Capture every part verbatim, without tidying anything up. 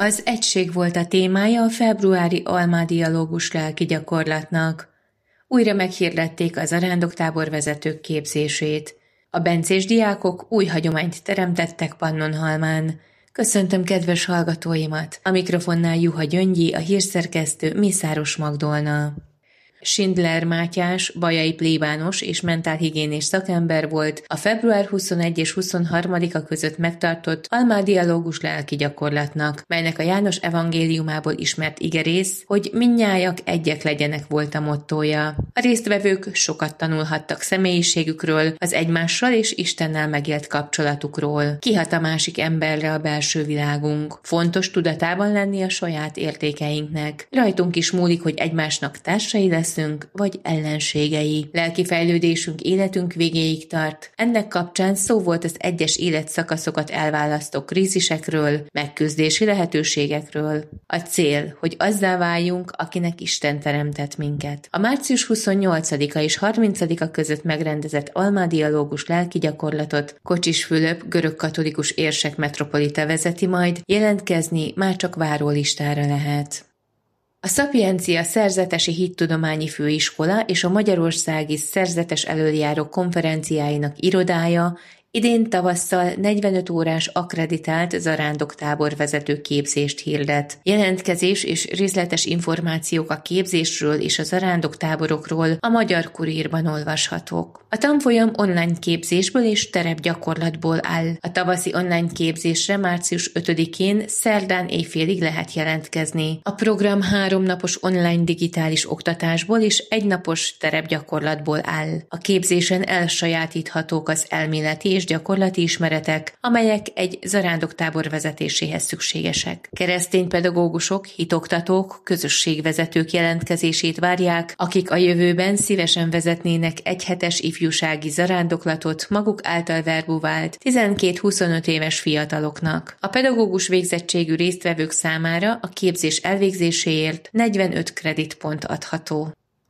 Az egység volt a témája a februári almádialógus lelki gyakorlatnak. Újra meghirdették a zarándoktábor vezetők képzését. A bencés diákok új hagyományt teremtettek Pannonhalmán. Köszöntöm kedves hallgatóimat! A mikrofonnál Juha Gyöngyi, a hírszerkesztő Mészáros Magdolna. Schindler Mátyás, bajai plébános és mentálhigiénés szakember volt a február huszonegyedike és huszonharmadika között megtartott almádialógus lelki gyakorlatnak, melynek a János evangéliumából ismert igerész, hogy mindnyájak egyek legyenek volt a mottója. A résztvevők sokat tanulhattak személyiségükről, az egymással és Istennel megélt kapcsolatukról. Kihat a másik emberre a belső világunk. Fontos tudatában lenni a saját értékeinknek. Rajtunk is múlik, hogy egymásnak társai lesz, vagy ellenségei. Lelki fejlődésünk életünk végéig tart. Ennek kapcsán szó volt az egyes életszakaszokat elválasztó krízisekről, megküzdési lehetőségekről. A cél, hogy azzá váljunk, akinek Isten teremtett minket. A március huszonnyolcadika és harmincadika között megrendezett almádialógus lelki gyakorlatot Kocsis Fülöp görögkatolikus érsek metropolita vezeti majd, jelentkezni már csak várólistára lehet. A Szapiencia Szerzetesi Hittudományi Főiskola és a Magyarországi Szerzetes Elöljárók Konferenciáinak irodája idén tavasszal negyvenöt órás akkreditált zarándoktábor vezető képzést hirdet. Jelentkezés és részletes információk a képzésről és a zarándoktáborokról a Magyar Kurírban olvashatók. A tanfolyam online képzésből és terepgyakorlatból áll. A tavaszi online képzésre március ötödikén szerdán éjfélig lehet jelentkezni. A program háromnapos online digitális oktatásból és egynapos terepgyakorlatból áll. A képzésen elsajátíthatók az elméleti és gyakorlati ismeretek, amelyek egy zarándoktábor vezetéséhez szükségesek. Keresztény pedagógusok, hitoktatók, közösségvezetők jelentkezését várják, akik a jövőben szívesen vezetnének egyhetes ifjúsági zarándoklatot maguk által verbuvált tizenkét-huszonöt éves fiataloknak. A pedagógus végzettségű résztvevők számára a képzés elvégzéséért negyvenöt kreditpont adható.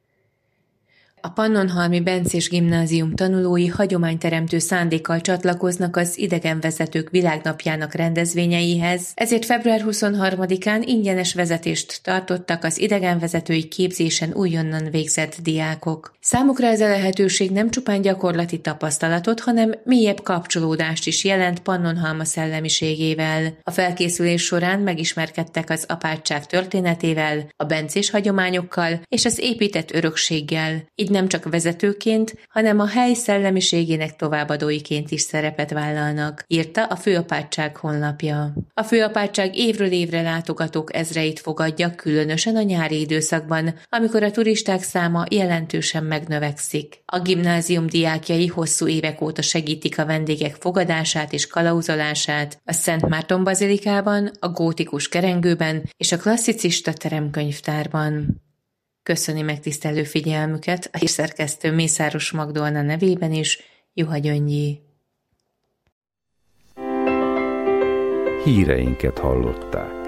A Pannonhalmi Bencés Gimnázium tanulói hagyományteremtő szándékkal csatlakoznak az idegenvezetők világnapjának rendezvényeihez, ezért február huszonharmadikán ingyenes vezetést tartottak az idegenvezetői képzésen újonnan végzett diákok. Számukra ez a lehetőség nem csupán gyakorlati tapasztalatot, hanem mélyebb kapcsolódást is jelent Pannonhalma szellemiségével. A felkészülés során megismerkedtek az apátság történetével, a bencés hagyományokkal és az épített örökséggel. Így nem csak vezetőként, hanem a hely szellemiségének továbbadóiként is szerepet vállalnak, írta a főapátság honlapja. A főapátság évről évre látogatók ezreit fogadja, különösen a nyári időszakban, amikor a turisták száma jelentősen megnövekszik. A gimnázium diákjai hosszú évek óta segítik a vendégek fogadását és kalauzolását a Szent Márton bazilikában, a gótikus kerengőben és a klasszicista teremkönyvtárban. Köszöni megtisztelő figyelmüket a hírszerkesztő Mészáros Magdolna nevében is, Juha Gyöngyi. Híreinket hallották.